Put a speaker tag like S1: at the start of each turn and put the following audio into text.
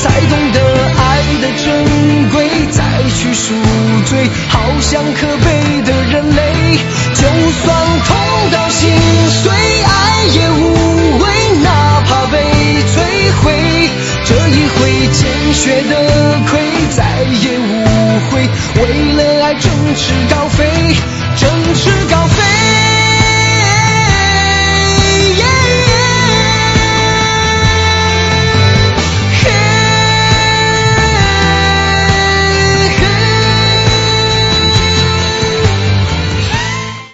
S1: 才懂得爱的珍贵，再去赎罪，好像可悲的人类。就算痛到心碎，爱也无畏，哪怕被摧毁。这一回见血的亏，再也无悔。为了爱振翅高飞，振翅高飞。